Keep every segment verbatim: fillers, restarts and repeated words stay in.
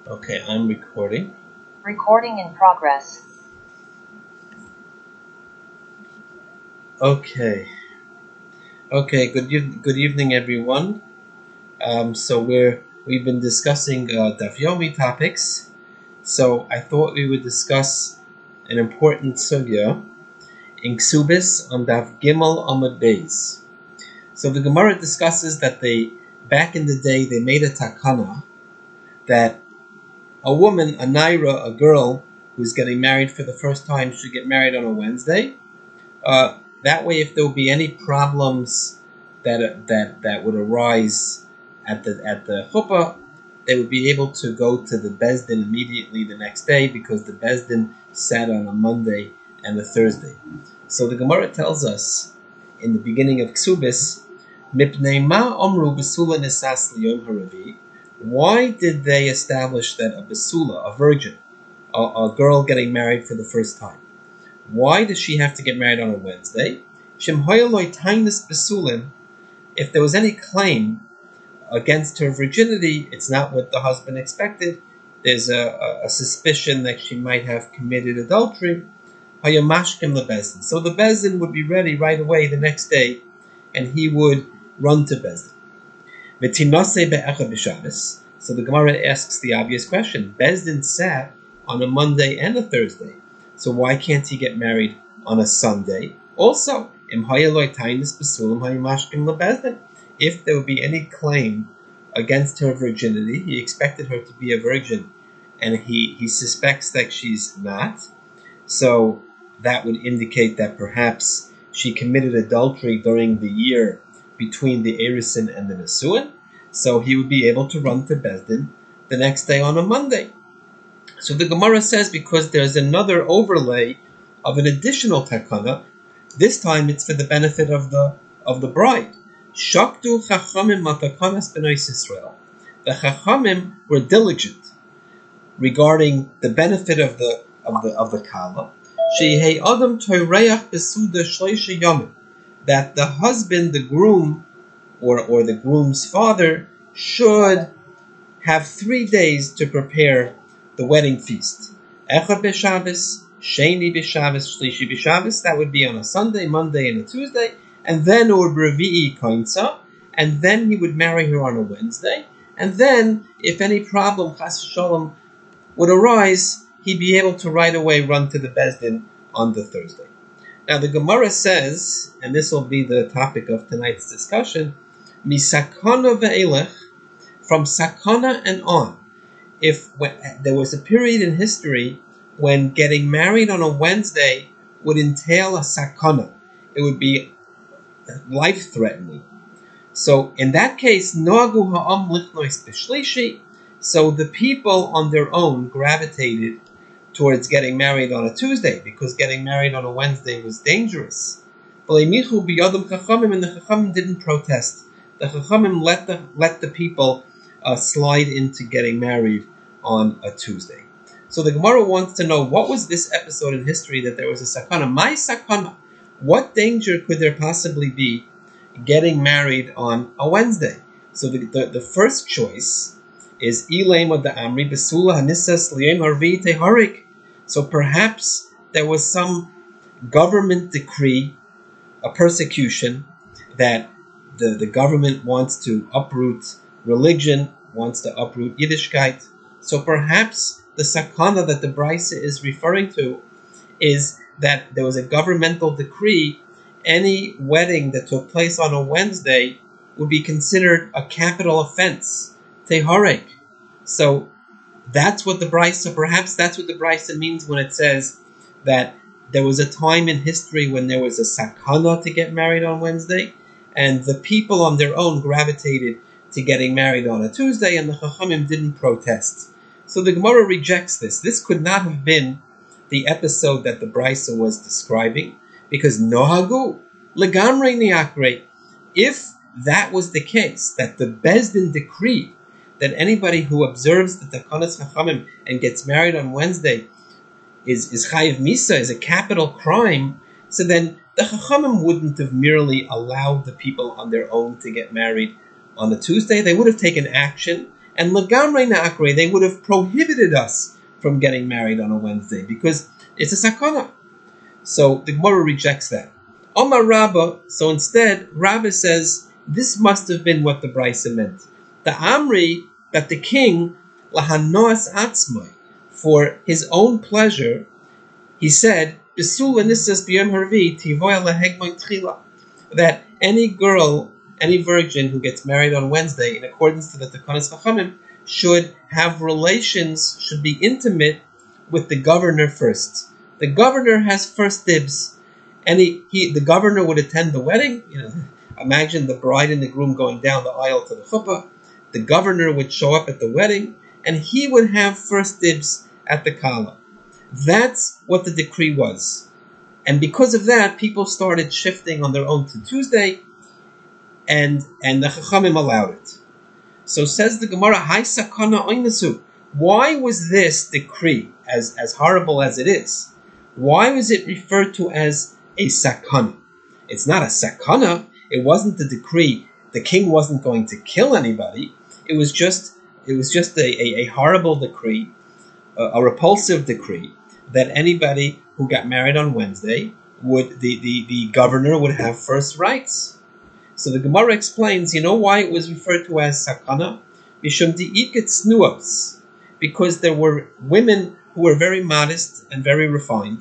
Okay, I'm recording. Recording in progress. Okay. Okay, good eve- good evening everyone. Um, so we're we've been discussing uh, Daf Yomi topics. So I thought we would discuss an important sugya in Ksubis on Daf Gimel Amud Beis. So the Gemara discusses that they back in the day they made a takana that a woman, a naira, a girl who's getting married for the first time should get married on a Wednesday. Uh, that way, if there will be any problems that that that would arise at the at the chuppah, they would be able to go to the Beis Din immediately the next day because the Beis Din sat on a Monday and a Thursday. So the Gemara tells us in the beginning of Ksubis, Mipnei ma omru besula nisas liyom haravi. Why did they establish that a besula, a virgin, a, a girl getting married for the first time? Why does she have to get married on a Wednesday? If there was any claim against her virginity, it's not what the husband expected. There's a, a, a suspicion that she might have committed adultery. So the Beis Din would be ready right away the next day, and he would run to Beis Din. So the Gemara asks the obvious question. Beis Din sat on a Monday and a Thursday. So why can't he get married on a Sunday? Also, if there would be any claim against her virginity, he expected her to be a virgin, and he, he suspects that she's not. So that would indicate that perhaps she committed adultery during the year between the Erisin and the Nesuin. So he would be able to run to Beis Din the next day on a Monday. So the Gemara says because there's another overlay of an additional takana, this time it's for the benefit of the of the bride. Shaktu chachamim matakanas b'nois Israel. The chachamim were diligent regarding the benefit of the of the of the kala. Shehei adam toireach besuda shleisha yomim. That the husband, the groom, or or the groom's father should have three days to prepare the wedding feast. Echad b'Shabbos, Sheni b'Shabbos, Shlishi b'Shabbos. That would be on a Sunday, Monday, and a Tuesday. And then it would be Revi'i Koinsa. And then he would marry her on a Wednesday. And then, if any problem, Chas Shalom, would arise, he'd be able to right away run to the Beis Din on the Thursday. Now the Gemara says, and this will be the topic of tonight's discussion, Misakana ve'elech, from Sakana and on. If when, there was a period in history when getting married on a Wednesday would entail a sakana, it would be life-threatening. So in that case, noagu ha'am lichnois b'shlishi, so the people on their own gravitated towards getting married on a Tuesday because getting married on a Wednesday was dangerous. And the Chachamim didn't protest. The Chachamim let the let the people Uh, slide into getting married on a Tuesday. So the Gemara wants to know, what was this episode in history that there was a sakana? My sakana. What danger could there possibly be getting married on a Wednesday? So the, the, the first choice is Ilema da Amri Besula Hanissas Liyem Harvi Teharik. So perhaps there was some government decree, a persecution, that the, the government wants to uproot religion, wants to uproot Yiddishkeit. So perhaps the sakana that the Brisa is referring to is that there was a governmental decree, any wedding that took place on a Wednesday would be considered a capital offense, teharek. So that's what the Brisa, perhaps that's what the Brisa means when it says that there was a time in history when there was a sakana to get married on Wednesday, and the people on their own gravitated to getting married on a Tuesday, and the Chachamim didn't protest. So the Gemara rejects this. This could not have been the episode that the Brisa was describing, because nohagu legamrei niakre. If that was the case, that the Beis Din decreed that anybody who observes the Takanas Chachamim and gets married on Wednesday is is chayiv misa, is a capital crime, so then the Chachamim wouldn't have merely allowed the people on their own to get married on a Tuesday. They would have taken action, And Lagamre Na'akre, they would have prohibited us from getting married on a Wednesday because it's a sakana. So the Gemara rejects that. Omar Rabba, so instead, Rabba says, this must have been what the Brisa meant. The Amri, that the king, lahanoas atzmai, for his own pleasure, he said, that any girl, any virgin who gets married on Wednesday, in accordance to the Takanas Chachamim, should have relations, should be intimate with the governor first. The governor has first dibs. And he, he, the governor would attend the wedding. You know, imagine the bride and the groom going down the aisle to the chuppah. The governor would show up at the wedding, and he would have first dibs at the kala. That's what the decree was. And because of that, people started shifting on their own to Tuesday, and, and the Chachamim allowed it. So says the Gemara, Hai sakana oinasu. Why was this decree, as, as horrible as it is, why was it referred to as a sakana? It's not a sakana. It wasn't the decree. The king wasn't going to kill anybody. It was just it was just a, a, a horrible decree, a, a repulsive decree, that anybody who got married on Wednesday, would the, the, the governor would have first rights. So the Gemara explains, you know why it was referred to as sakana? Mishum di'iket snuos, because there were women who were very modest and very refined.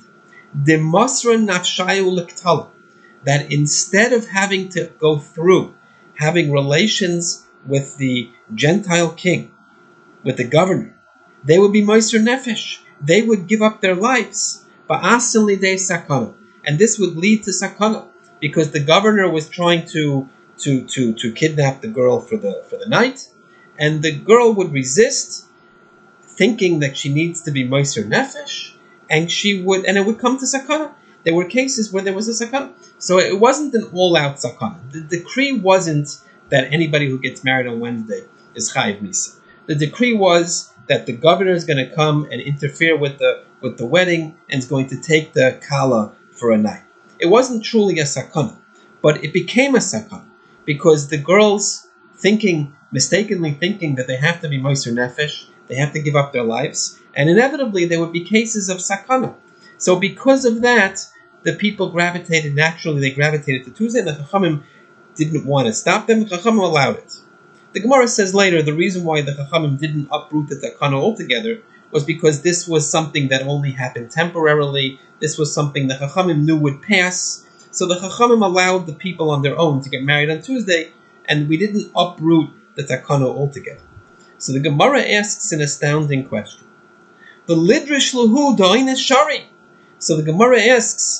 Demasra nafshayu lektala, that instead of having to go through having relations with the Gentile king, with the governor, they would be moiser nefesh. They would give up their lives. Ba'asin lidei sakana, and this would lead to sakana, because the governor was trying to to to to kidnap the girl for the for the night, and the girl would resist, thinking that she needs to be moiser nefesh, and she would, and it would come to sakana. There were cases where there was a sakana. So it wasn't an all-out sakana. The decree wasn't that anybody who gets married on Wednesday is chayiv misa. The decree was that the governor is going to come and interfere with the with the wedding and is going to take the kala for a night. It wasn't truly a sakana, but it became a sakana because the girls thinking, mistakenly thinking that they have to be moiser nefesh, they have to give up their lives, and inevitably there would be cases of sakana. So because of that, the people gravitated, naturally they gravitated to Tuesday, and the Chachamim didn't want to stop them. The Chachamim allowed it. The Gemara says later, the reason why the Chachamim didn't uproot the Takana altogether was because this was something that only happened temporarily. This was something the Chachamim knew would pass. So the Chachamim allowed the people on their own to get married on Tuesday, and we didn't uproot the Takana altogether. So the Gemara asks an astounding question. The Lidrish Lahu Da'in Shari. So the Gemara asks,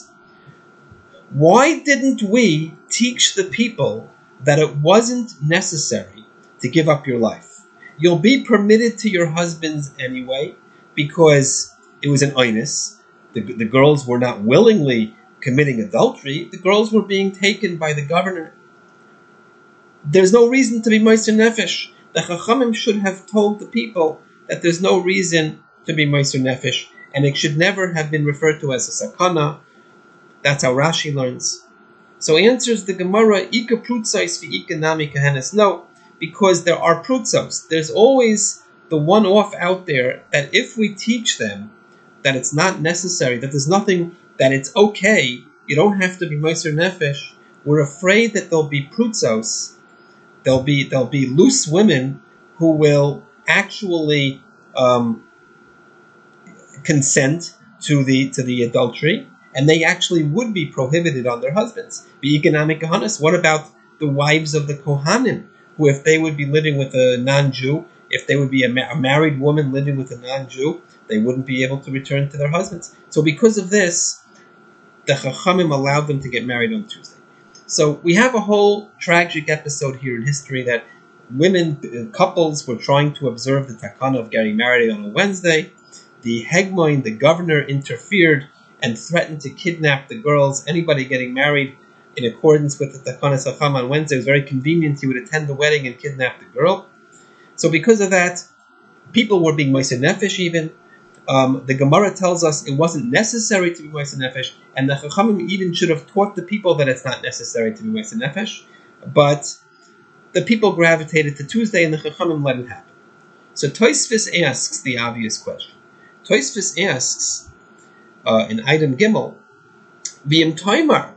why didn't we teach the people that it wasn't necessary to give up your life? You'll be permitted to your husbands anyway, because it was an oinus. The, the girls were not willingly committing adultery. The girls were being taken by the governor. There's no reason to be moiser nefesh. The Chachamim should have told the people that there's no reason to be moiser nefesh, and it should never have been referred to as a sakana. That's how Rashi learns. So answers the Gemara, Ika prutzos fi Ika nami kahenes. No, because there are prutzos. There's always the one-off out there that if we teach them that it's not necessary, that there's nothing, that it's okay, you don't have to be moiser nefesh, we're afraid that there'll be prutzos, there'll be there'll be loose women who will actually um, consent to the to the adultery, and they actually would be prohibited on their husbands. Be economic kahanas. What about the wives of the Kohanim, who, if they would be living with a non-Jew, if they would be a, ma- a married woman living with a non-Jew, they wouldn't be able to return to their husbands. So because of this, the Chachamim allowed them to get married on Tuesday. So we have a whole tragic episode here in history that women, couples were trying to observe the takana of getting married on a Wednesday. The Hegmoin, the governor, interfered and threatened to kidnap the girls. Anybody getting married in accordance with the Takana Sacham on Wednesday was very convenient. He would attend the wedding and kidnap the girl. So because of that, people were being moiser nefesh even. Um, the Gemara tells us it wasn't necessary to be moiser nefesh, and the Chachamim even should have taught the people that it's not necessary to be moiser nefesh. But the people gravitated to Tuesday, and the Chachamim let it happen. So Tosfos asks the obvious question. Tosfos asks uh, in item Gimel, V'im Toimar.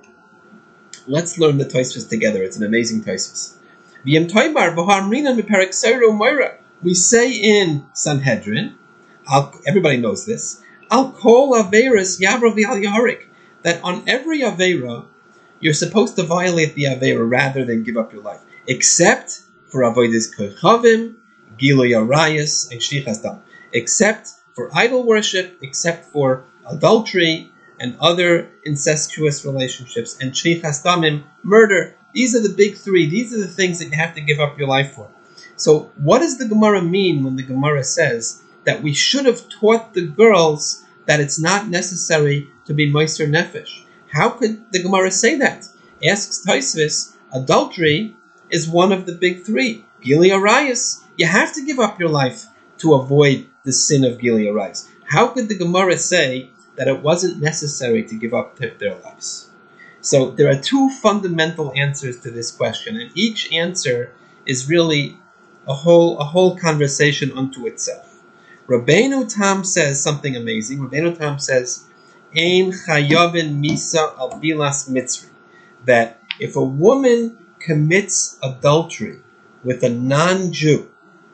Let's learn the Tosfos together. It's an amazing Tosfos. V'im Toimar v'ha'amrina miperek Seiro Moira. We say in Sanhedrin, I'll, everybody knows this, Al kol averas yavra v'al yaharik, that on every avera you're supposed to violate the avera rather than give up your life, except for avodas kochavim, giloy arayos, and shlichas dam, except for idol worship, except for adultery and other incestuous relationships, and shlichas damim, murder. These are the big three. These are the things that you have to give up your life for. So what does the Gemara mean when the Gemara says that we should have taught the girls that it's not necessary to be moiser nefesh? How could the Gemara say that? Asks Tosfos, adultery is one of the big three. Gili arayos, you have to give up your life to avoid the sin of Gili arayos. How could the Gemara say that it wasn't necessary to give up their lives? So there are two fundamental answers to this question, and each answer is really a whole a whole conversation unto itself. Rabbeinu Tam says something amazing. Rabbeinu Tam says, Ein chayavin misa al bilas mitzri, that if a woman commits adultery with a non-Jew,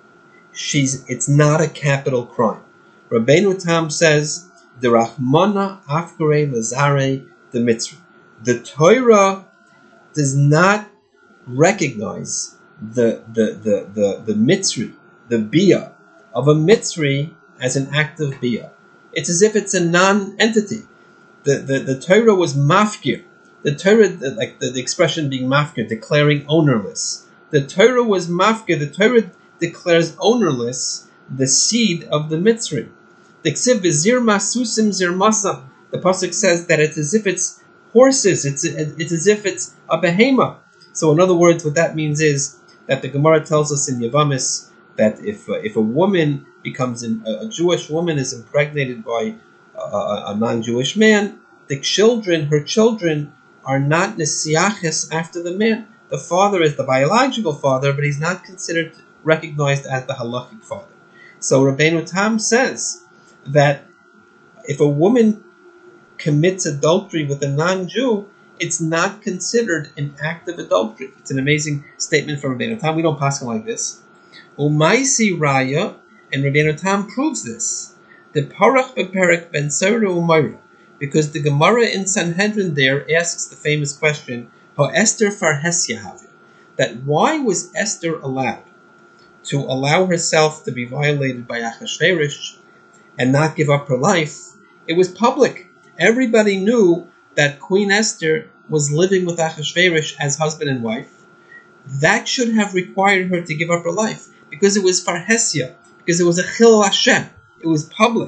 she's it's not a capital crime. Rabbeinu Tam says, the Rahmana afkare lazare the mitzri. The Torah does not recognize the the the the, the mitzri, the bia of a mitzri as an act of bia. It's as if it's a non-entity. The the, the Torah was mafkir. The Torah, like the, the expression being mafkir, declaring ownerless. The Torah was mafkir. The Torah declares ownerless the seed of the mitzri. The ksiv v'zir masusim zir masam. The pasuk says that it's as if it's horses. It's it's as if it's a behemoth. So in other words, what that means is that the Gemara tells us in Yavamis that if uh, if a woman becomes an, a Jewish woman is impregnated by a, a, a non-Jewish man, the children, her children, are not nesiaches after the man. The father is the biological father, but he's not considered recognized as the halachic father. So Rabbeinu Tam says that if a woman commits adultery with a non-Jew, it's not considered an act of adultery. It's an amazing statement from Rabbeinu Tam. We don't pass it like this. Umaisi Raya, and Rabbeinu Tam proves this. The Parach beperek ben Seiro umayra, because the Gemara in Sanhedrin there asks the famous question, "How Esther farhesya havia?" That why was Esther allowed to allow herself to be violated by Achashverosh and not give up her life? It was public. Everybody knew that Queen Esther was living with Achashverosh as husband and wife. That should have required her to give up her life, because it was farhesya, because it was a chilul Hashem. It was public.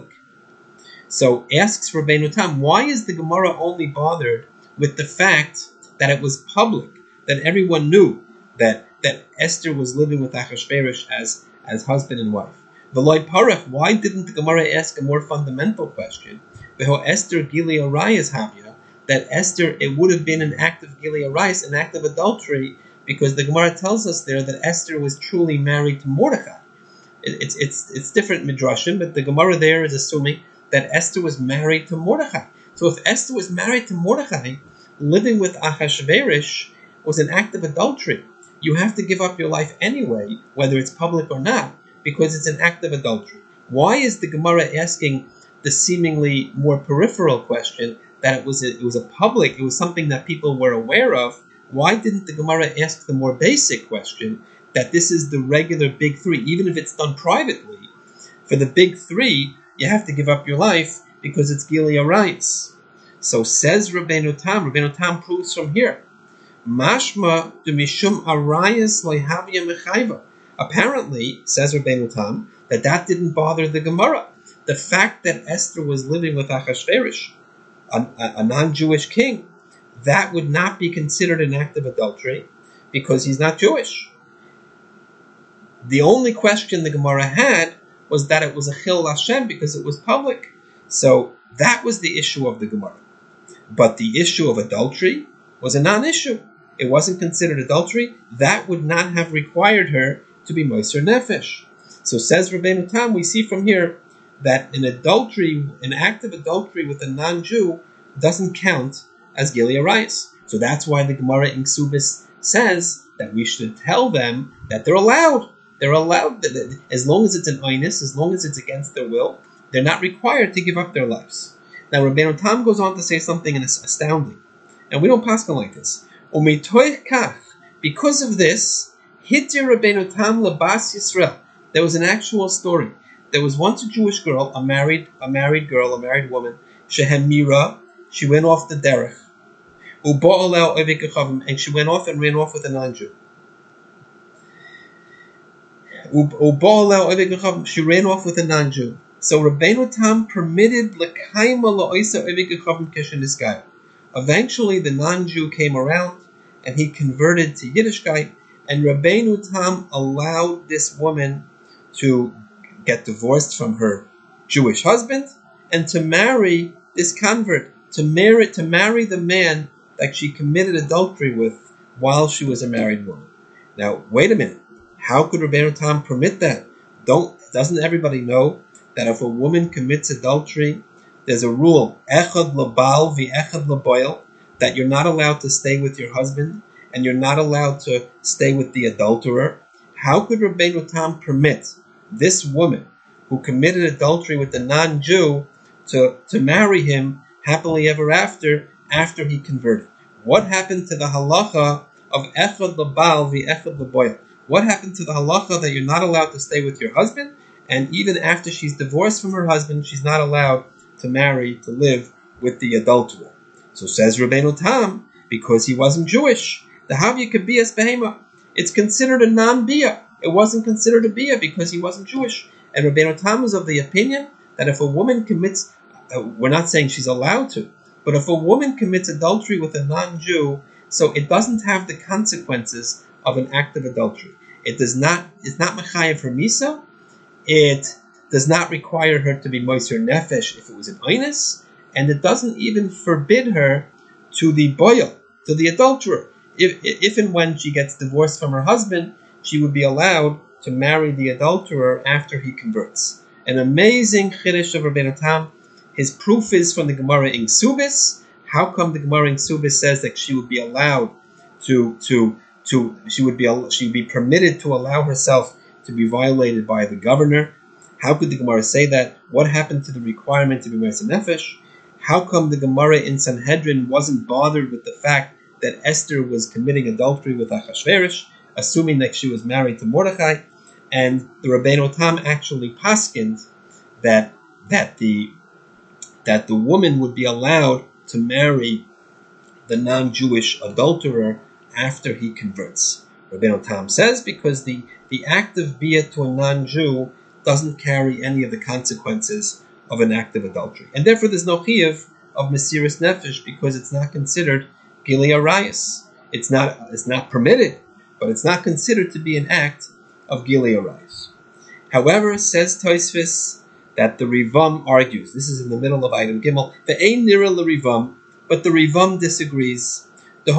So asks Rabbeinu Tam, why is the Gemara only bothered with the fact that it was public, that everyone knew that, that Esther was living with Achashverosh as, as husband and wife? V'loi parach, why didn't the Gemara ask a more fundamental question? V'ho Esther gili arayos havia, that Esther, it would have been an act of gili arayos, an act of adultery, because the Gemara tells us there that Esther was truly married to Mordechai. It, it's it's it's different midrashim, but the Gemara there is assuming that Esther was married to Mordechai. So if Esther was married to Mordechai, living with Achashverosh was an act of adultery. You have to give up your life anyway, whether it's public or not, because it's an act of adultery. Why is the Gemara asking the seemingly more peripheral question that it was a, it was a public, it was something that people were aware of? Why didn't the Gemara ask the more basic question that this is the regular big three, even if it's done privately? For the big three, you have to give up your life because it's gili arayos. So says Rabbeinu Tam, Rabbeinu Tam proves from here, Mashma de mishum arayos lehavia mechayva. Apparently, says Rabbeinu Tam, that that didn't bother the Gemara. The fact that Esther was living with Achashverosh, a, a, a non-Jewish king, that would not be considered an act of adultery because he's not Jewish. The only question the Gemara had was that it was a chilul Hashem because it was public. So that was the issue of the Gemara. But the issue of adultery was a non-issue. It wasn't considered adultery. That would not have required her to be moiser nefesh. So says Rabbeinu Tam, we see from here that an adultery, an act of adultery with a non-Jew doesn't count as Gilead Arayis. So that's why the Gemara in Ksubis says that we should tell them that they're allowed. They're allowed, as long as it's an oinus, as long as it's against their will, they're not required to give up their lives. Now Rabbeinu Tam goes on to say something astounding, and we don't pass on like this. Because of this, Hitir Rabbeinu Tam lebas Yisrael. There was an actual story. There was once a Jewish girl, a married, a married girl, a married woman. Shehemira, she went off the derech. And she went off and ran off with a non-Jew. She ran off with a non-Jew. So Rabbeinu Tam permitted Eventually the non-Jew came around and he converted to Yiddishkeit, and Rabbeinu Tam allowed this woman to get divorced from her Jewish husband and to marry this convert, to marry to marry the man that she committed adultery with while she was a married woman. Now, wait a minute. How could Rabbeinu Tam permit that? Don't doesn't everybody know that if a woman commits adultery, there's a rule, echad labal v'echad laboil, that you're not allowed to stay with your husband and you're not allowed to stay with the adulterer? How could Rabbeinu Tam permit this woman who committed adultery with a non-Jew to, to marry him happily ever after, after he converted? What happened to the halacha of echad labal v'echad laboil? What happened to the halacha that you're not allowed to stay with your husband, and even after she's divorced from her husband, she's not allowed to marry, to live with the adulterer? So says Rabbeinu Tam, because he wasn't Jewish, the Havya could be as behema. It's considered a non-bia. It wasn't considered a bia because he wasn't Jewish. And Rabbeinu Tam is of the opinion that if a woman commits, uh, we're not saying she's allowed to, but if a woman commits adultery with a non-Jew, so it doesn't have the consequences of an act of adultery. It does not, it's not mechayev for misa. It does not require her to be moiser nefesh if it was an oinus, and it doesn't even forbid her to the boil, to the adulterer. If, if and when she gets divorced from her husband, she would be allowed to marry the adulterer after he converts. An amazing chiddush of Rabbeinu Tam. His proof is from the Gemara in Ksubis. How come the Gemara in Ksubis says that she would be allowed to to to she would be she would be permitted to allow herself to be violated by the governor? How could the Gemara say that? What happened to the requirement to be Meiser Nefesh? How come the Gemara in Sanhedrin wasn't bothered with the fact that Esther was committing adultery with Achashverosh, assuming that she was married to Mordechai? And the Rabbeinu Tam actually paskined that that the that the woman would be allowed to marry the non-Jewish adulterer after he converts. Rabbeinu Tam says because the, the act of bia to a non-Jew doesn't carry any of the consequences of an act of adultery. And therefore there's no chiyuv of Mesiras Nefesh because it's not considered Gilead Arayis. It's not, it's not permitted, but it's not considered to be an act of Gilead Arayis. However, says Tosfos, that the Rivam argues, this is in the middle of item Gimel, the Ein Nira LeRivam, but the Rivam disagrees.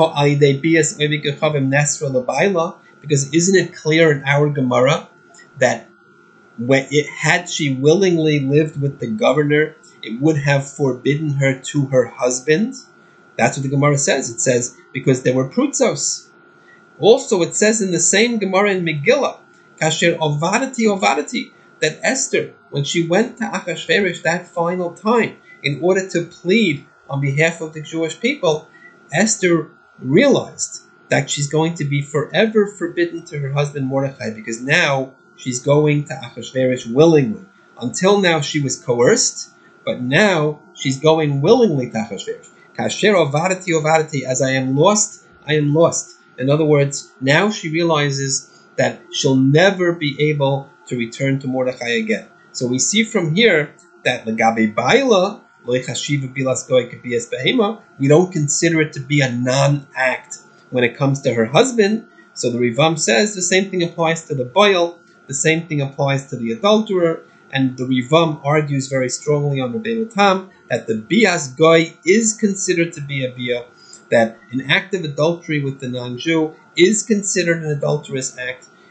Because isn't it clear in our Gemara that when it had she willingly lived with the governor, it would have forbidden her to her husband? That's what the Gemara says. It says, because there were prutzos. Also, it says in the same Gemara in Megillah, Kasher ovadati ovadati, that Esther, when she went to Achashverosh that final time, in order to plead on behalf of the Jewish people, Esther realized that she's going to be forever forbidden to her husband Mordechai, because now she's going to Achashverosh willingly. Until now she was coerced, but now she's going willingly to Achashverosh. Kasher ovadati ovadati, as I am lost, I am lost. In other words, now she realizes that she'll never be able to return to Mordechai again. So we see from here that Lagabe Baila, we don't consider it to be a non-act when it comes to her husband. So the Rivam says the same thing applies to the boil, the same thing applies to the adulterer, and the Rivam argues very strongly on Rabbeinu Tam that the bias goy is considered to be a bia, that an act of adultery with the non-Jew is considered an adulterous act,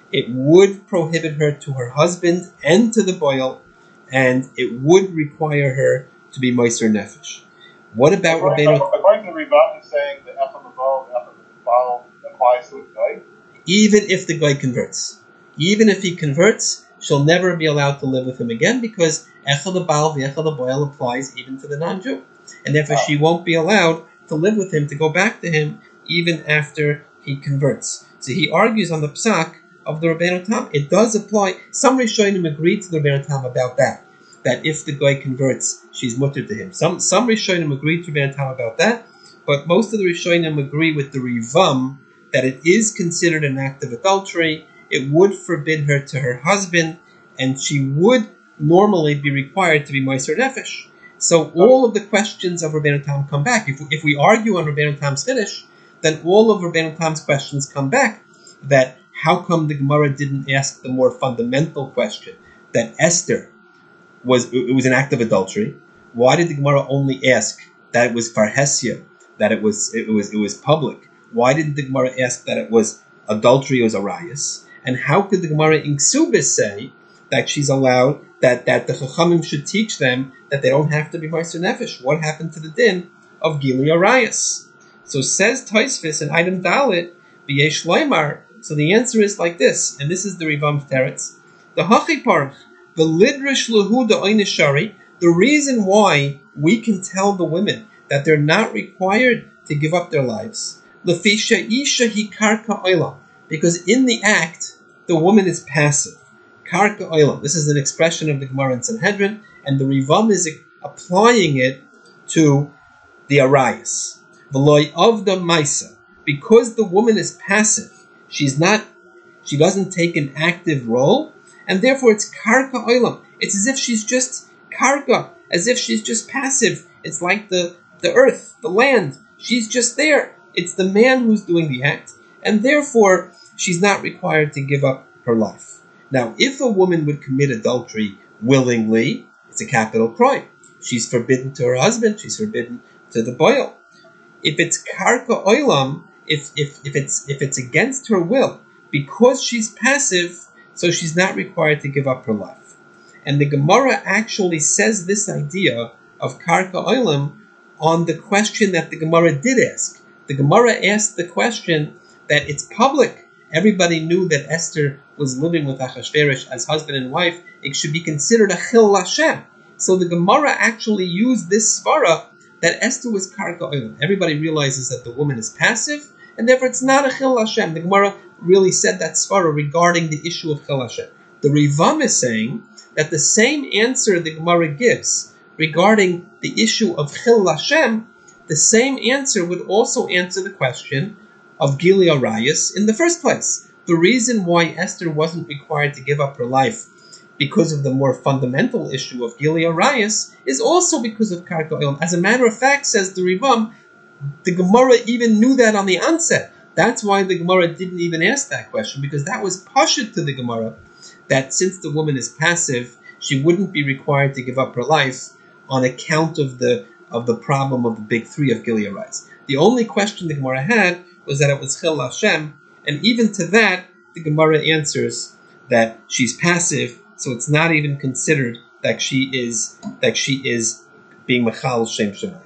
it would prohibit her to her husband and to the boil, and it would require her to be Meiser Nefesh. What about according, Rabbeinu? According to the Rivam, he's saying the Echad Mabal, Echad Mabal applies to a guy? Even if the guy converts. Even if he converts, she'll never be allowed to live with him again, because Echad Baal v'Echad Boil applies even to the non-Jew. And therefore Wow. she won't be allowed to live with him, to go back to him, even after he converts. So he argues on the psak of the Rabbeinu Tam. It does apply. Some Rishonim agree to the Rabbeinu Tam about that, that if the guy converts, she's mutter to him. Some some Rishonim agree to the Rabbeinu Tam about that, but most of the Rishonim agree with the Rivam that it is considered an act of adultery. It would forbid her to her husband, and she would normally be required to be Meiser Nefesh. So all of the questions of Rabbeinu Tam come back. If, if we argue on Rabbeinu Tam's finish, then all of Rabbeinu Tam's questions come back. That how come the Gemara didn't ask the more fundamental question that Esther was it was an act of adultery? Why did the Gemara only ask that it was farhesia, that it was it was it was public? Why didn't the Gemara ask that it was adultery or arayos? And how could the Gemara in Ksubis say that she's allowed that, that the Chachamim should teach them that they don't have to be Meiser Nefesh? What happened to the din of Gili Arayos? So says Tosfos in item Dalit, B'yesh Leimar. So the answer is like this, and this is the Rivam Teretz. The Hachi Parch, the Lidrish Lahu the Oinishari, the reason why we can tell the women that they're not required to give up their lives, Lefisha Isha Hi Karka Oila, because in the act, the woman is passive. Karka Oila. This is an expression of the Gemara in Sanhedrin, and the Rivam is applying it to the Arayos. V'loy of the Maisa. Because the woman is passive, she's not, she doesn't take an active role, and therefore it's Karka Oilam. It's as if she's just Karka, as if she's just passive. It's like the, the earth, the land. She's just there. It's the man who's doing the act, and therefore she's not required to give up her life. Now, if a woman would commit adultery willingly, it's a capital crime. She's forbidden to her husband, she's forbidden to the boil. If it's karka oilam, if, if, if it's if it's against her will, because she's passive, so she's not required to give up her life. And the Gemara actually says this idea of karka oilam on the question that the Gemara did ask. The Gemara asked the question that it's public. Everybody knew that Esther was living with Achashverosh as husband and wife. It should be considered a chil Hashem. So the Gemara actually used this svara that Esther was karka oilam. Everybody realizes that the woman is passive, and therefore it's not a chil Hashem. The Gemara really said that svara regarding the issue of chil Hashem. The Rivam is saying that the same answer the Gemara gives regarding the issue of chil Hashem, the same answer would also answer the question of Gili Arayos in the first place. The reason why Esther wasn't required to give up her life because of the more fundamental issue of Gili Arayos is also because of Karka Oilam. As a matter of fact, says the Rivam, the Gemara even knew that on the onset. That's why the Gemara didn't even ask that question, because that was pashut to the Gemara, that since the woman is passive, she wouldn't be required to give up her life on account of the of the problem of the big three of Gili Arayos. The only question the Gemara had was that it was chil Hashem, and even to that, the Gemara answers that she's passive, so it's not even considered that she is that she is being mechal shem shemayim.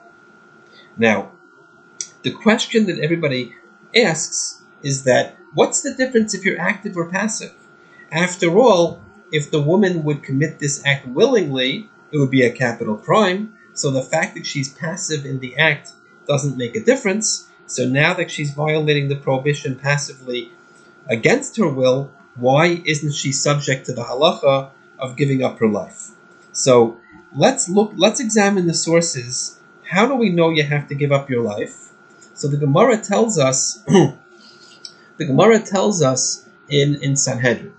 Now, the question that everybody asks is that what's the difference if you're active or passive? After all, if the woman would commit this act willingly, it would be a capital crime. So the fact that she's passive in the act doesn't make a difference. So now that she's violating the prohibition passively against her will, why isn't she subject to the halacha of giving up her life? So let's look, let's examine the sources. How do we know you have to give up your life? So the Gemara tells us, the Gemara tells us in, in Sanhedrin.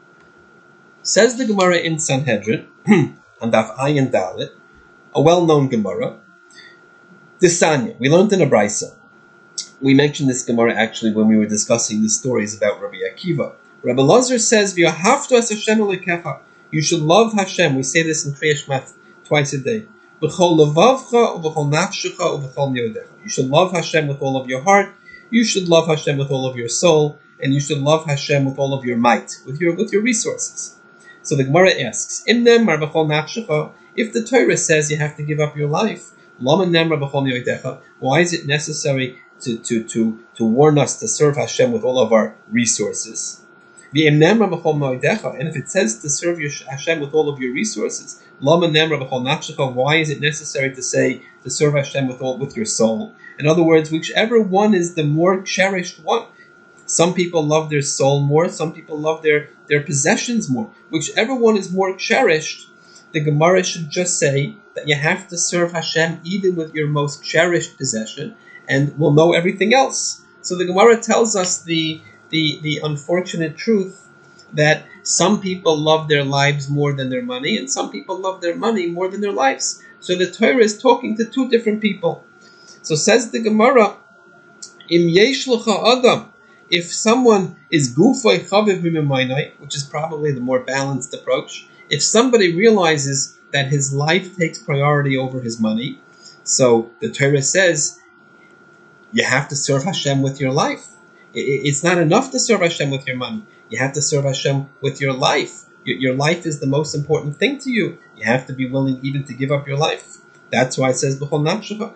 Says the Gemara in Sanhedrin, on Daf Ayin Dalit, a well-known Gemara, Disanya, we learned in a Brisa. We mentioned this Gemara actually when we were discussing the stories about Rabbi Akiva. Rabbi Lazar says, "V'ahavtu es Hashem elekecha." You should love Hashem. We say this in Kriya Shema twice a day. V'chol levavcha u'v'chol nafshecha u'v'chol yodecha. You should love Hashem with all of your heart. You should love Hashem with all of your soul, and you should love Hashem with all of your might, with your with your resources. So the Gemara asks, if the Torah says you have to give up your life, why is it necessary to, to, to, to warn us to serve Hashem with all of our resources? And if it says to serve your Hashem with all of your resources, why is it necessary to say to serve Hashem with all with your soul? In other words, whichever one is the more cherished one. Some people love their soul more, some people love their, their possessions more. Whichever one is more cherished, the Gemara should just say that you have to serve Hashem even with your most cherished possession, and we'll know everything else. So the Gemara tells us the, the, the unfortunate truth that some people love their lives more than their money, and some people love their money more than their lives. So the Torah is talking to two different people. So says the Gemara, Im yesh lecha adam, if someone is gufay chaviv mimemaynai, which is probably the more balanced approach, if somebody realizes that his life takes priority over his money, so the Torah says you have to serve Hashem with your life. It's not enough to serve Hashem with your money. You have to serve Hashem with your life. Your life is the most important thing to you. You have to be willing even to give up your life. That's why it says, unfortunately,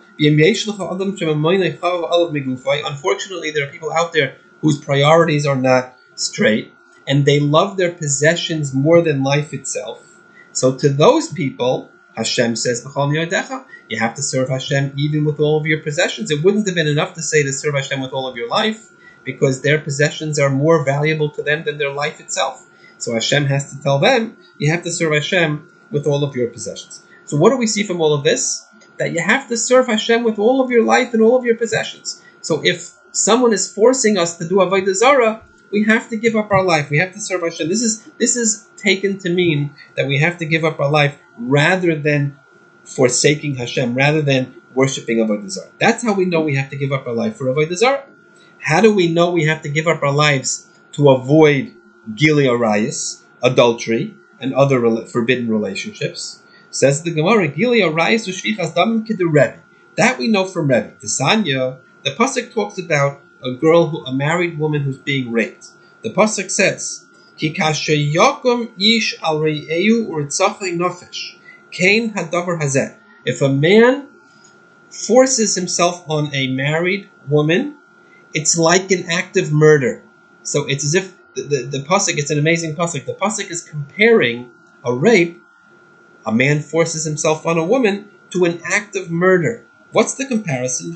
there are people out there whose priorities are not straight, and they love their possessions more than life itself. So to those people, Hashem says, you have to serve Hashem even with all of your possessions. It wouldn't have been enough to say to serve Hashem with all of your life, because their possessions are more valuable to them than their life itself. So Hashem has to tell them, you have to serve Hashem with all of your possessions. So what do we see from all of this? That you have to serve Hashem with all of your life and all of your possessions. So if someone is forcing us to do Avodah Zarah, we have to give up our life. We have to serve Hashem. This is this is taken to mean that we have to give up our life rather than forsaking Hashem, rather than worshipping Avodah Zarah. That's how we know we have to give up our life for Avodah Zarah. How do we know we have to give up our lives to avoid Gili Arayis, adultery, and other rela- forbidden relationships? Says the Gemara, Gili Arayis u'shvichas damim kedu Rebbe. That we know from Rebbe. Tisanya, the pasuk talks about a girl, who, a married woman who's being raped. The pasuk says, Ki kashe yakum ish al re'eu u'ritzachei nafesh, kain hadavar hazeh. If a man forces himself on a married woman, it's like an act of murder. So it's as if the, the, the pasuk, it's an amazing pasuk. The pasuk is comparing a rape, a man forces himself on a woman, to an act of murder. What's the comparison?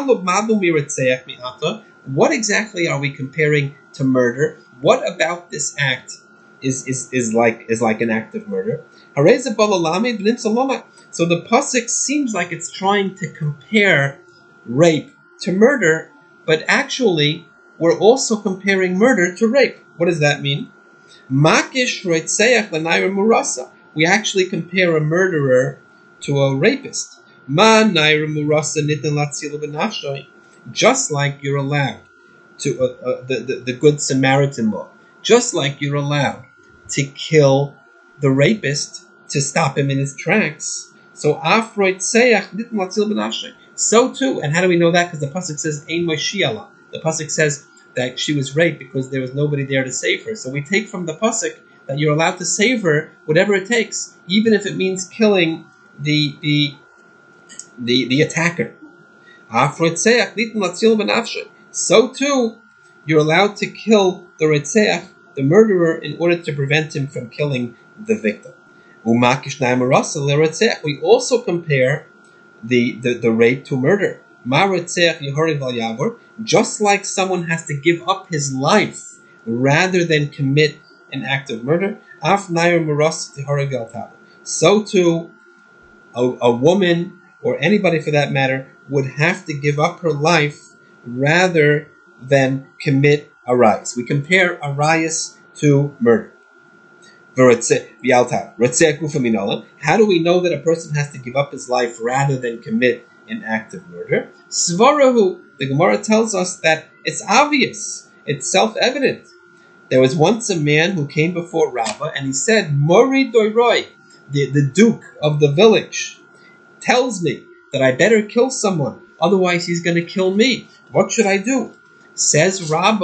What exactly are we comparing to murder? What about this act is, is, is like is like an act of murder? So the pasuk seems like it's trying to compare rape to murder, but actually we're also comparing murder to rape. What does that mean? We actually compare a murderer to a rapist. Just like you're allowed to uh, uh, the, the, the Good Samaritan law, just like you're allowed to kill the rapist to stop him in his tracks. So so too, and how do we know that? Because the pasuk says Ein Moshiala. The pasuk says that she was raped because there was nobody there to save her. So we take from the pasuk that you're allowed to save her, whatever it takes, even if it means killing the the the, the attacker. So too, you're allowed to kill the Retzeach, the murderer, in order to prevent him from killing the victim. We also compare the, the, the rape to murder. Just like someone has to give up his life rather than commit an act of murder, so too, a, a woman, or anybody for that matter, would have to give up her life rather than commit arayis. We compare arayis to murder. How do we know that a person has to give up his life rather than commit an act of murder? Svarahu, the Gemara tells us that it's obvious, it's self-evident. There was once a man who came before Rava and he said, Mori Doiroi, the, the duke of the village, tells me that I better kill someone, otherwise he's going to kill me. What should I do? Says Rabbah,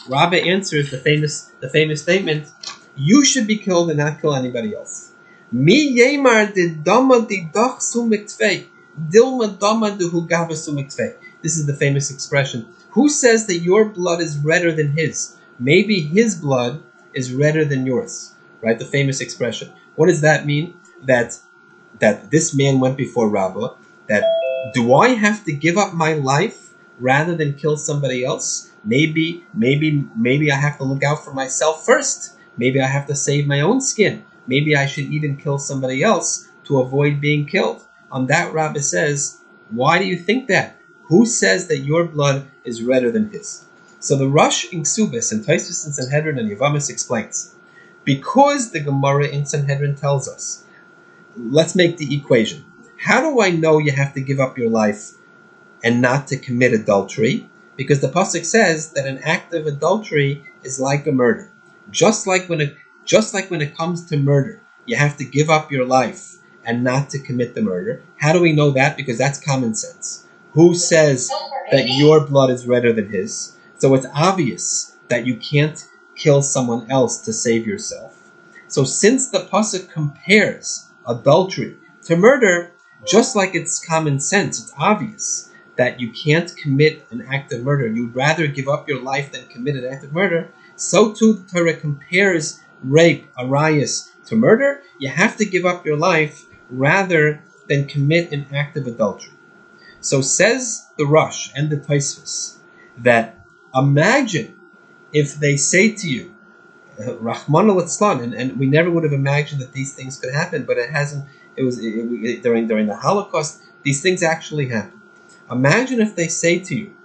Rabbi answers the famous the famous statement, you should be killed and not kill anybody else. Mi yemar de dama di doch sumitvei, dilma dama de hugava sumitvei. This is the famous expression. Who says that your blood is redder than his? Maybe his blood is redder than yours. Right? The famous expression. What does that mean? That that this man went before Rabbah, that do I have to give up my life rather than kill somebody else? Maybe, maybe, maybe I have to look out for myself first. Maybe I have to save my own skin. Maybe I should even kill somebody else to avoid being killed. On that, Rabbah says, why do you think that? Who says that your blood is redder than his? So the Rosh in Ksubis and Tosfos in Sanhedrin and Yavamis explains, because the Gemara in Sanhedrin tells us, let's make the equation. How do I know you have to give up your life and not to commit adultery? Because the pasuk says that an act of adultery is like a murder. Just like when it, just like when it comes to murder, you have to give up your life and not to commit the murder. How do we know that? Because that's common sense. Who says that your blood is redder than his? So it's obvious that you can't kill someone else to save yourself. So since the pasuk compares adultery to murder, just like it's common sense, it's obvious that you can't commit an act of murder. You'd rather give up your life than commit an act of murder. So too the Torah compares rape, arayas, to murder. You have to give up your life rather than commit an act of adultery. So says the Rosh and the Tosfos that imagine if they say to you, Rahman al-Itzlan, and, and we never would have imagined that these things could happen, but it hasn't. It was it, it, during during the Holocaust. These things actually happen. Imagine if they say to you,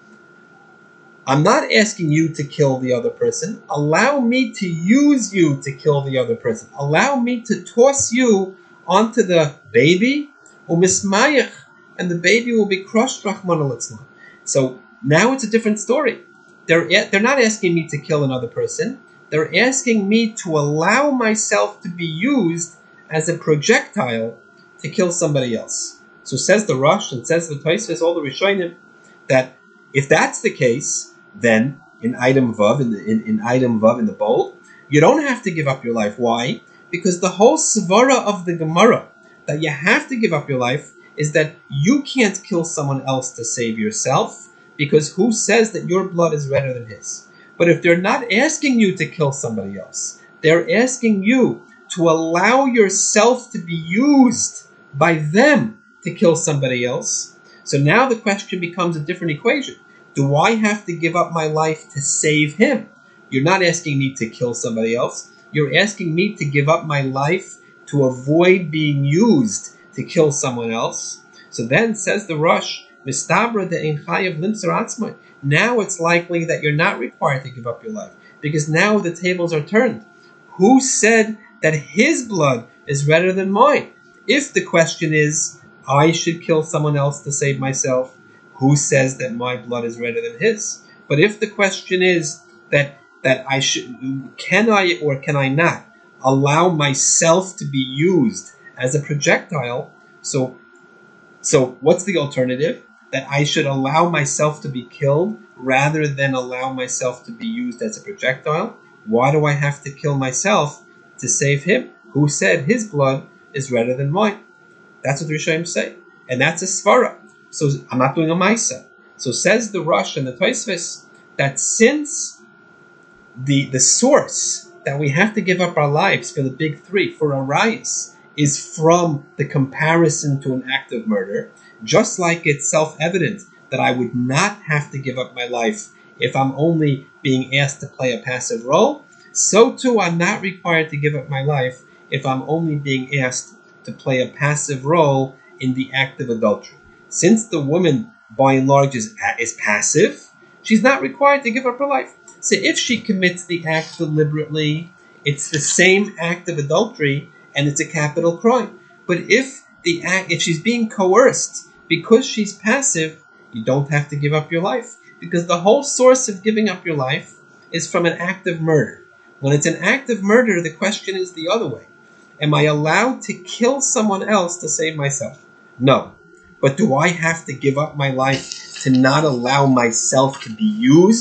I'm not asking you to kill the other person. Allow me to use you to kill the other person. Allow me to toss you onto the baby, umismayach, and the baby will be crushed, Rahman al-Itzlan. So now it's a different story. They're, they're not asking me to kill another person. They're asking me to allow myself to be used as a projectile to kill somebody else. So says the Rosh and says the Tosfos, all the Rishonim, that if that's the case, then in item Vav, in, the, in, in item Vav in the bold, you don't have to give up your life. Why? Because the whole svara of the Gemara that you have to give up your life is that you can't kill someone else to save yourself, because who says that your blood is redder than his? But if they're not asking you to kill somebody else, they're asking you to allow yourself to be used by them to kill somebody else. So now the question becomes a different equation. Do I have to give up my life to save him? You're not asking me to kill somebody else. You're asking me to give up my life to avoid being used to kill someone else. So then says the Rosh, Mistabra de ein chayav limser atzmai. Now it's likely that you're not required to give up your life, because now the tables are turned. Who said that his blood is redder than mine? If the question is, I should kill someone else to save myself, who says that my blood is redder than his? But if the question is that that I should, can I or can I not allow myself to be used as a projectile? So, so what's the alternative? That I should allow myself to be killed rather than allow myself to be used as a projectile? Why do I have to kill myself to save him? Who said his blood is redder than mine? That's what the Rishonim say. And that's a svara. So I'm not doing a maisa. So says the Rosh and the Tosfos that since the, the source that we have to give up our lives for the big three, for arayos, is from the comparison to an act of murder, just like it's self-evident that I would not have to give up my life if I'm only being asked to play a passive role, so too I'm not required to give up my life if I'm only being asked to play a passive role in the act of adultery. Since the woman, by and large, is, is passive, she's not required to give up her life. So if she commits the act deliberately, it's the same act of adultery, and it's a capital crime. But if the act, if she's being coerced because she's passive, you don't have to give up your life, because the whole source of giving up your life is from an act of murder. When it's an act of murder, the question is the other way. Am I allowed to kill someone else to save myself? No. But do I have to give up my life to not allow myself to be used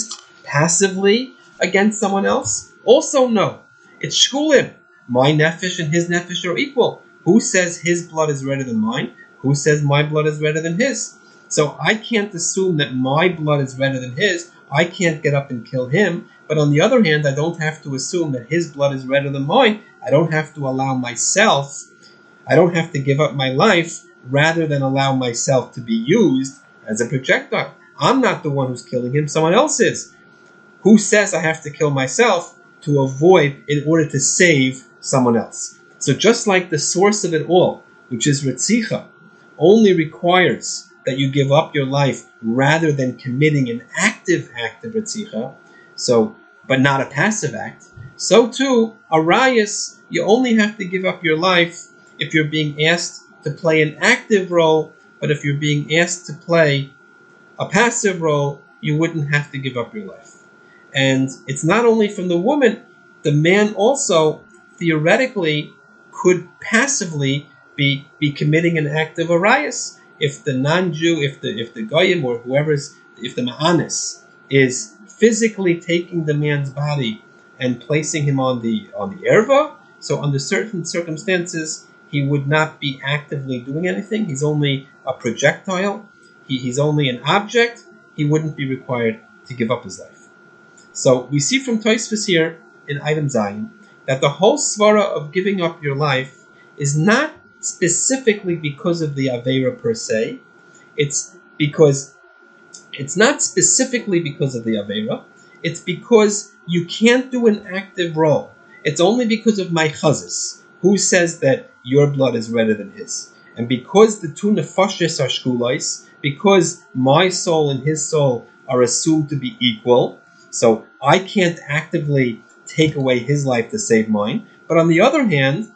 passively against someone else? Also no. It's shkulim. My nefesh and his nefesh are equal. Who says his blood is redder than mine? Who says my blood is redder than his? So I can't assume that my blood is redder than his. I can't get up and kill him. But on the other hand, I don't have to assume that his blood is redder than mine. I don't have to allow myself, I don't have to give up my life rather than allow myself to be used as a projectile. I'm not the one who's killing him, someone else is. Who says I have to kill myself to avoid, in order to save someone else? So just like the source of it all, which is Ritzicha, only requires that you give up your life rather than committing an active act of Ritzicha, so, but not a passive act, so too, Arayas, you only have to give up your life if you're being asked to play an active role, but if you're being asked to play a passive role, you wouldn't have to give up your life. And it's not only from the woman, the man also theoretically could passively be, be committing an act of Arayas. If the non-Jew, if the if the Goyim or whoever's, if the Ma'anis is physically taking the man's body and placing him on the on the erva, so under certain circumstances he would not be actively doing anything. He's only a projectile. He, he's only an object. He wouldn't be required to give up his life. So we see from Tosfos here in item Zayin that the whole svara of giving up your life is not specifically because of the Aveira per se. It's because it's not specifically because of the Aveira. It's because you can't do an active role. It's only because of my chazis. Who says that your blood is redder than his? And because the two nefashis are shkulais, because my soul and his soul are assumed to be equal, so I can't actively take away his life to save mine. But on the other hand,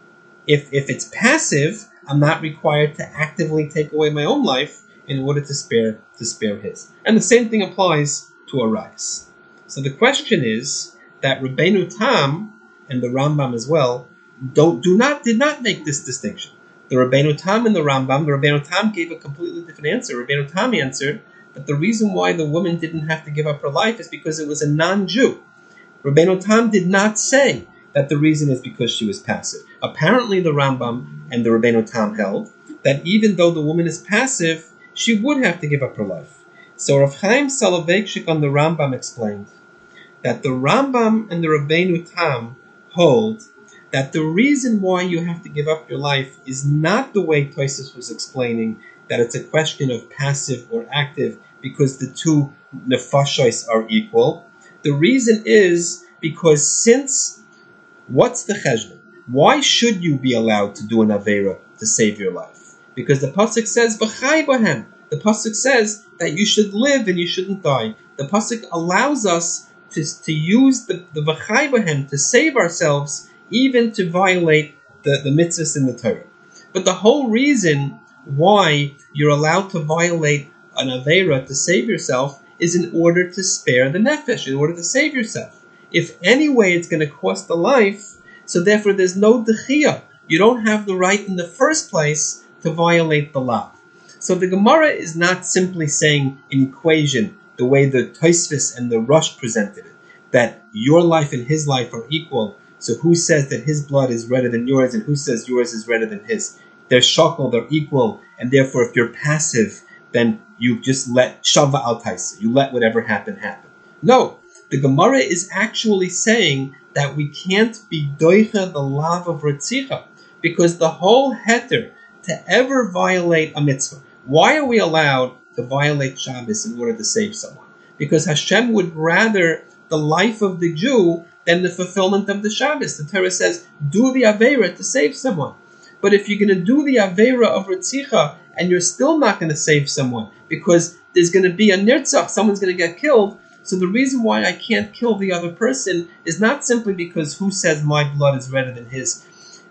if if it's passive, I'm not required to actively take away my own life in order to spare to spare his. And the same thing applies to Arayas. So the question is that Rabbeinu Tam and the Rambam as well don't do not did not make this distinction. The Rabbeinu Tam and the Rambam, the Rabbeinu Tam gave a completely different answer. Rabbeinu Tam answered that the reason why the woman didn't have to give up her life is because it was a non-Jew. Rabbeinu Tam did not say that the reason is because she was passive. Apparently the Rambam and the Rabbeinu Tam held that even though the woman is passive, she would have to give up her life. So Rav Chaim Soloveitchik on the Rambam explained that the Rambam and the Rabbeinu Tam hold that the reason why you have to give up your life is not the way Tosfos was explaining, that it's a question of passive or active because the two nefashos are equal. The reason is because since, what's the cheshbon? Why should you be allowed to do an aveira to save your life? Because the pasuk says v'chai b'hem. The pasuk says that you should live and you shouldn't die. The pasuk allows us to, to use the the v'chai b'hem to save ourselves, even to violate the, the mitzvahs in the Torah. But the whole reason why you're allowed to violate an aveira to save yourself is in order to spare the nefesh, in order to save yourself. If anyway it's going to cost a life, so therefore there's no dechiyah. You don't have the right in the first place to violate the law. So the Gemara is not simply saying in equation the way the Tosfos and the Rosh presented it, that your life and his life are equal. So who says that his blood is redder than yours, and who says yours is redder than his? They're shakel, they're equal, and therefore if you're passive, then you just let shava al taisa, you let whatever happen happen. No, the Gemara is actually saying that we can't be doicha the lav of Ritzicha, because the whole heter to ever violate a mitzvah. Why are we allowed to violate Shabbos in order to save someone? Because Hashem would rather the life of the Jew than the fulfillment of the Shabbos. The Torah says, do the Aveira to save someone. But if you're going to do the Aveira of Ritzicha and you're still not going to save someone because there's going to be a nirtzach, someone's going to get killed, so the reason why I can't kill the other person is not simply because who says my blood is redder than his.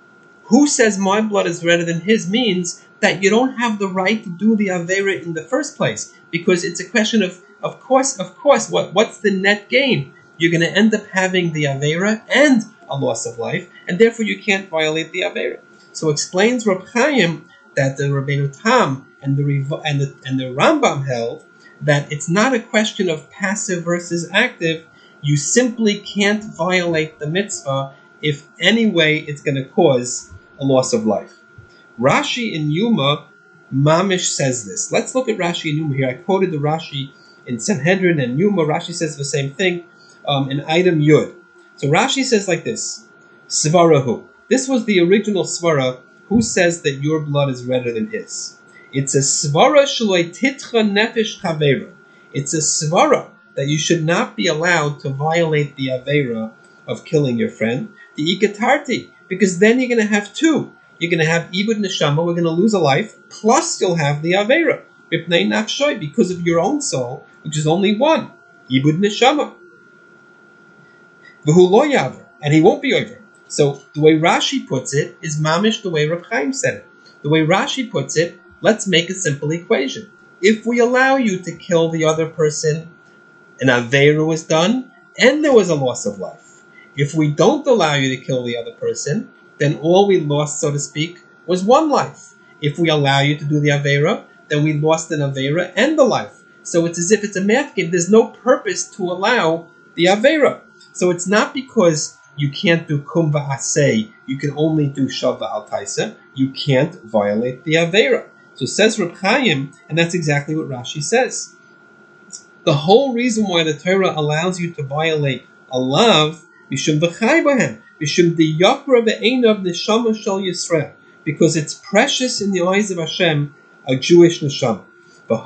Who says my blood is redder than his means that you don't have the right to do the Aveira in the first place, because it's a question of, of course, of course, what, what's the net gain? You're going to end up having the Aveira and a loss of life, and therefore you can't violate the Aveira. So explains Reb Chaim that the Rabbeinu Tam and the and the and the Rambam held that it's not a question of passive versus active. You simply can't violate the mitzvah if anyway it's going to cause a loss of life. Rashi in Yuma, Mamish says this. Let's look at Rashi in Yuma here. I quoted the Rashi in Sanhedrin and Yuma. Rashi says the same thing um, in item Yud. So Rashi says like this, Svarahu. This was the original Svara. Who says that your blood is redder than his? It's a Svara shloi titcha nefesh chavera. It's a Svara that you should not be allowed to violate the Avera of killing your friend, the Ikatarti, because then you're going to have two. You're going to have Ibud Neshama, we're going to lose a life, plus you'll have the Avera, Bipnei Nafshoi, because of your own soul, which is only one, Ibud Neshama. V'hu lo yaver, and he won't be over. So the way Rashi puts it is mamish the way Reb Chaim said it. The way Rashi puts it, let's make a simple equation. If we allow you to kill the other person, an Avera was done, and there was a loss of life. If we don't allow you to kill the other person, then all we lost, so to speak, was one life. If we allow you to do the Avera, then we lost an Avera and the life. So it's as if it's a math game. There's no purpose to allow the Avera. So it's not because you can't do Kumva Asay, you can only do Shava Al Taisa, you can't violate the Avera. So says Reb Chaim, and that's exactly what Rashi says. The whole reason why the Torah allows you to violate a lav, Mishum V'chai Bahem, Mishum Diyakra Ve'einav Neshama Shel Yisrael, because it's precious in the eyes of Hashem, a Jewish neshama. But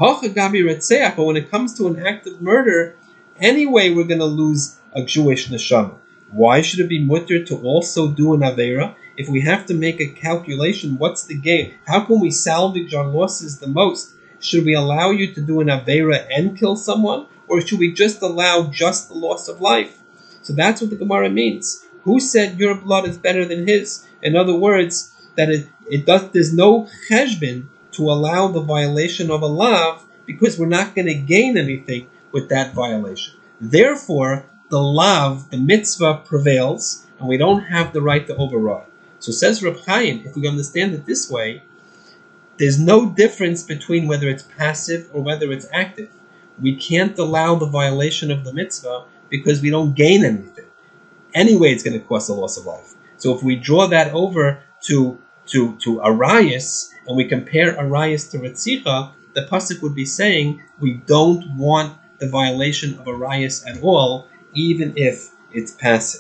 when it comes to an act of murder, anyway we're going to lose a Jewish neshama. Why should it be mutter to also do an Avera? If we have to make a calculation, what's the gain? How can we salvage our losses the most? Should we allow you to do an Avera and kill someone? Or should we just allow just the loss of life? So that's what the Gemara means. Who said your blood is better than his? In other words, that it, it does. There's no cheshbin to allow the violation of a lav because we're not going to gain anything with that violation. Therefore, the lav, the mitzvah, prevails, and we don't have the right to override. So says Reb Chaim, if we understand it this way, there's no difference between whether it's passive or whether it's active. We can't allow the violation of the mitzvah because we don't gain anything. Anyway, it's going to cause a loss of life. So if we draw that over to to to Arayas, and we compare Arayas to Ritzicha, the pasuk would be saying we don't want the violation of Arayas at all, even if it's passive.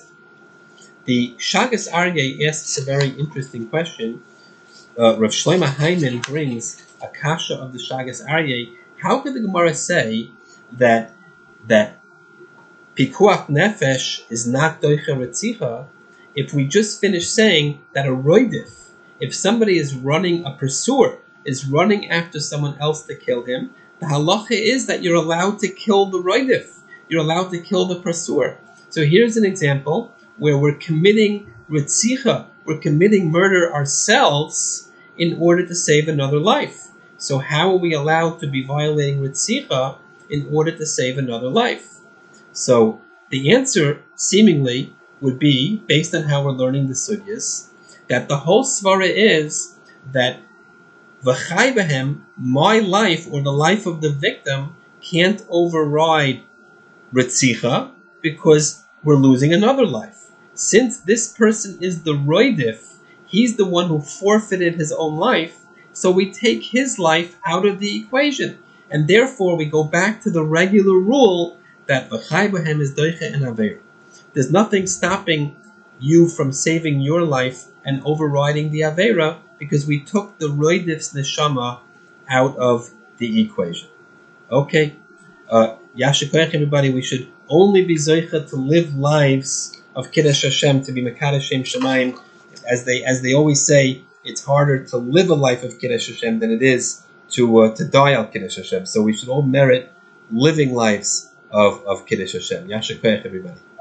The Shagas Aryeh asks a very interesting question. Uh, Rav Shlomo Hyman brings a kasha of the Shagas Aryeh. How could the Gemara say that that Pikuach Nefesh is not Doicha Ritzicha if we just finish saying that a roidif, if somebody is running, a pursuer is running after someone else to kill him, the halacha is that you're allowed to kill the roidif. You're allowed to kill the pursuer. So here's an example where we're committing Ritzicha, we're committing murder ourselves in order to save another life. So how are we allowed to be violating Ritzicha in order to save another life? So the answer, seemingly, would be, based on how we're learning the sugyas, that the whole svara is that v'chai b'hem, my life or the life of the victim can't override Ritzicha because we're losing another life. Since this person is the roidif, he's the one who forfeited his own life, so we take his life out of the equation. And therefore we go back to the regular rule that v'chai b'hem is doiche and avera. There's nothing stopping you from saving your life and overriding the avera because we took the roidif's neshama out of the equation. Okay, uh, Yasher Koach, everybody. We should only be zoicha to live lives of Kiddush Hashem, to be Mekadosh Shem Shemayim. As they as they always say, it's harder to live a life of Kiddush Hashem than it is to uh, to die al Kiddush Hashem. So we should all merit living lives of, of Kiddush Hashem. Yasher Koach, everybody.